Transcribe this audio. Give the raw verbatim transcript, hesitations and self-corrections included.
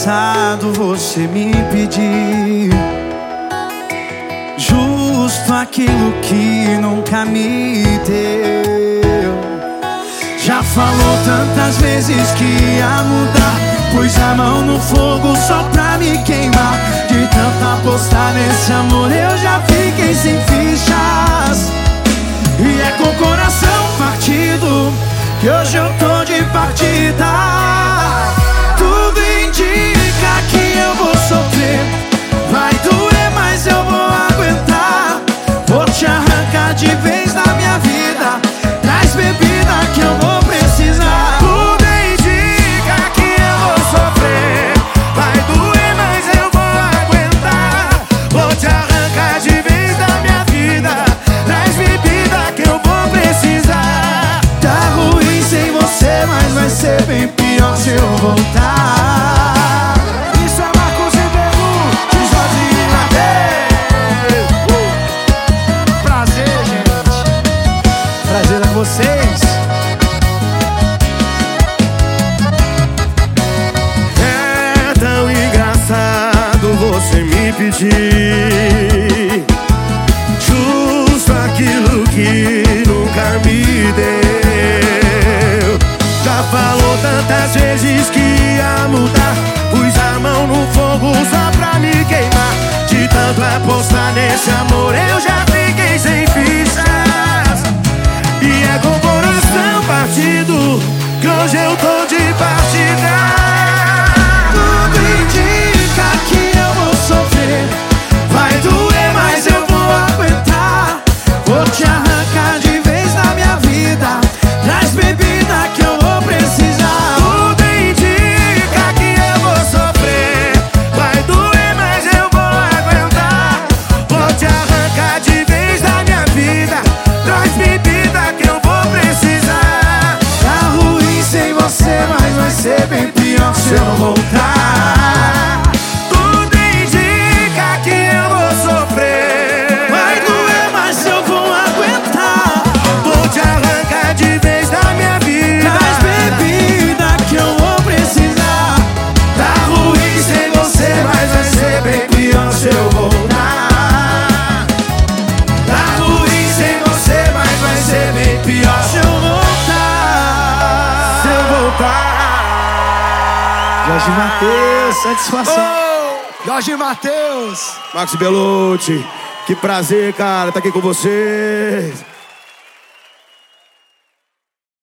engraçado você me pedir justo aquilo que nunca me deu. Já falou tantas vezes que ia mudar, pus a mão no fogo só pra me queimar. De tanto apostar nesse amor eu já fiquei sem fichas. E é com o coração partido que hoje eu tô de partida. Tudo indica que eu vou sofrer, vai doer, mas eu vou aguentar. Vou te arrancar de vez da minha vida, traz bebida que eu vou precisar. Tudo indica que eu vou sofrer, vai doer, mas eu vou aguentar. Vou te arrancar de vez da minha vida, traz bebida que eu vou precisar. Tá ruim sem você, mas vai ser bem pior se eu voltar. Isso é Marcos Ribeiro, de Jorge Mateus. uh! Prazer, gente. Prazer com vocês. É tão engraçado você me pedir justo aquilo que nunca me deu. Já falou tantas vezes que ia mudar, pus a mão no fogo só pra me queimar. De tanto apostar nesse amor eu já fiquei sem fichas. E é com o coração partido que hoje eu tô de partida. Tudo indica que eu vou sofrer, vai doer, mas eu vou aguentar. Vou te arrancar de vez da minha vida, traz bebida que eu vou precisar. Tudo indica que eu vou sofrer, vai doer, mas eu vou aguentar. Vou te arrancar de vez da minha vida, traz bebida que eu vou precisar. Tá ruim sem você, mas vai ser bem pior se eu voltar. Tudo indica que eu vou sofrer, Vai doer, mas eu vou aguentar. vou te arrancar de vez da minha vida, Traz bebida que eu vou precisar. Tá ruim sem você, mas vai ser bem pior se eu voltar. Tá ruim sem você, mas vai ser bem pior se eu voltar. se eu voltar. Jorge Mateus, satisfação. Oh! Jorge Mateus, Marcos Bellucci, que prazer, cara, tá aqui com vocês.